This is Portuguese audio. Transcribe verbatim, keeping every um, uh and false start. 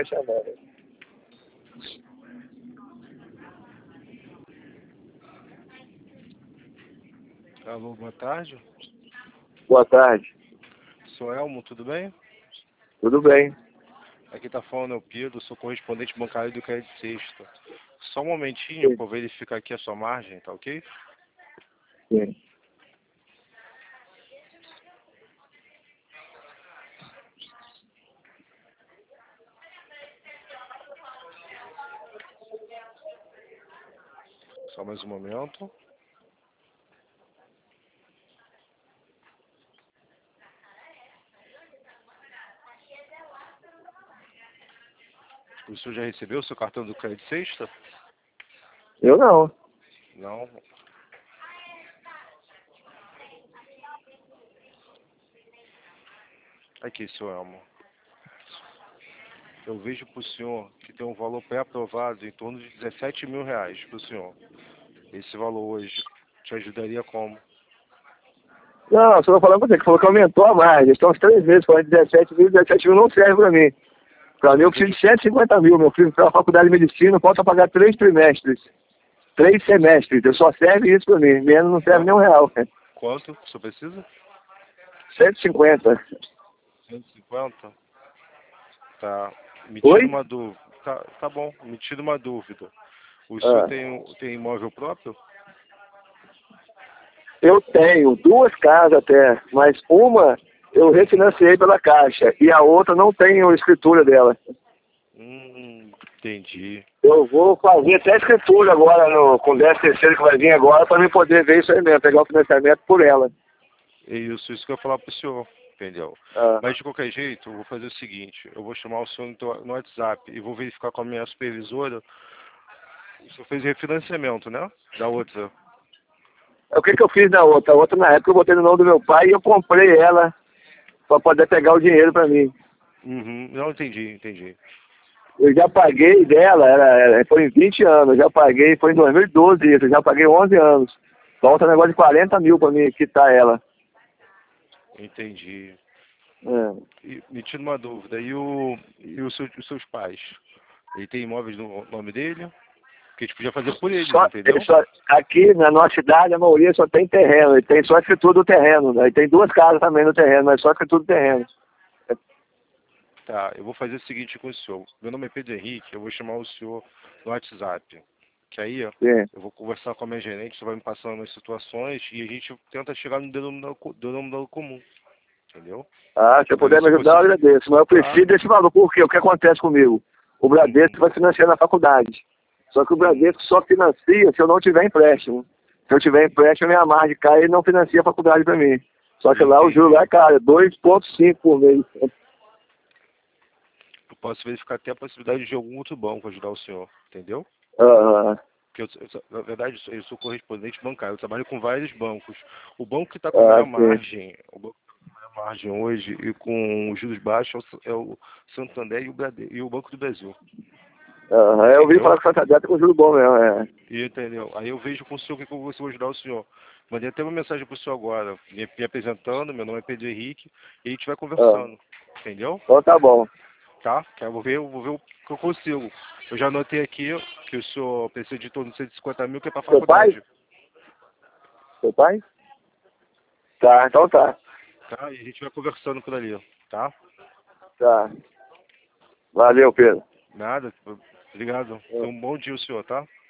chamando. Alô, boa tarde. Boa tarde. Sou Elmo, tudo bem? Tudo bem. Aqui tá falando é o Pedro, sou correspondente bancário do Crédito Sexta. Só um momentinho para verificar aqui a sua margem, tá ok? Sim. Só mais um momento. O senhor já recebeu o seu cartão do Crédito Sexta? Eu não. Não. Aqui, senhor Elmo. Eu vejo para o senhor que tem um valor pré-aprovado em torno de dezessete mil reais para o senhor. Esse valor hoje te ajudaria como? Não, só estou falando com você, que falou que aumentou a margem. Estão uns três meses falando de dezessete mil, dezessete mil não serve para mim. Para mim eu preciso de cento e cinquenta mil, meu filho, para a faculdade de medicina, falta pagar três trimestres. Três semestres, eu só serve isso para mim, menos não serve nem um real. Né? Quanto o senhor precisa? cento e cinquenta. cento e cinquenta? Tá. Me Oi? tira uma dúvida. Tá, tá bom, me tira uma dúvida. O senhor Ah. tem, tem imóvel próprio? Eu tenho duas casas até, mas uma eu refinanciei pela Caixa e a outra não tenho escritura dela. Hum, entendi. Eu vou fazer até a escritura agora, no, com o décimo terceiro que vai vir agora, para mim poder ver isso aí mesmo, pegar o financiamento por ela. Isso, isso que eu ia falar pro senhor, entendeu? Ah. Mas de qualquer jeito, eu vou fazer o seguinte, eu vou chamar o senhor no, no WhatsApp e vou verificar com a minha supervisora. O senhor fez refinanciamento, né? Da outra. O que que eu fiz na outra? A outra, na época, eu botei no nome do meu pai e eu comprei ela para poder pegar o dinheiro para mim. Uhum, não entendi, entendi. Eu já paguei dela, era, era, foi em vinte anos, já paguei, foi em dois mil e doze isso, eu já paguei onze anos. Falta um negócio de quarenta mil para mim quitar ela. Entendi. É. E, me tira uma dúvida, e, o, e o seu, os seus pais? Ele tem imóveis no nome dele? Que a gente podia fazer por eles, Só, entendeu? só, aqui na nossa cidade a maioria só tem terreno, e tem só a escritura do terreno, né? E tem duas casas também no terreno, mas só a escritura do terreno. Tá, eu vou fazer o seguinte com o senhor. Meu nome é Pedro Henrique, eu vou chamar o senhor no WhatsApp. Que aí, ó, Sim. eu vou conversar com a minha gerente, você vai me passando as situações e a gente tenta chegar no denominador, co- denominador comum, entendeu? Ah, se eu Pra ver puder me se ajudar, eu você... agradeço. Mas eu preciso Tá. desse valor, porque o que acontece comigo? O Bradesco Uhum. vai financiar na faculdade. Só que o Bradesco só financia se eu não tiver empréstimo. Se eu tiver empréstimo, minha margem cai e não financia a faculdade para mim. Só que lá o juro lá é caro, dois vírgula cinco por mês. Eu posso verificar até a possibilidade de algum outro banco ajudar o senhor, entendeu? Ah, Porque eu, eu, na verdade, eu sou, eu sou correspondente bancário, eu trabalho com vários bancos. O banco que está com a ah, maior sim. margem, o banco que está com a maior margem hoje e com os juros baixos é o, é o Santander e o, Brade, e o Banco do Brasil. Ah, eu ouvi Entendeu? falar que o Santander tá com juro bom mesmo, é. E, entendeu? Aí eu vejo com o senhor o que que eu vou vou ajudar o senhor. Mandei até uma mensagem para o senhor agora, me, me apresentando, meu nome é Pedro Henrique, e a gente vai Ah, conversando. Entendeu? então tá bom. Tá? Que eu vou ver, eu vou ver o que eu consigo. Eu já anotei aqui que o senhor precisa de torno de cento e cinquenta mil, que é para Seu pai? faculdade. Seu pai? Tá, então tá. Tá? E a gente vai conversando por ali, tá? Tá. Valeu, Pedro. Nada. Obrigado. É. Tenha um bom dia o senhor, tá?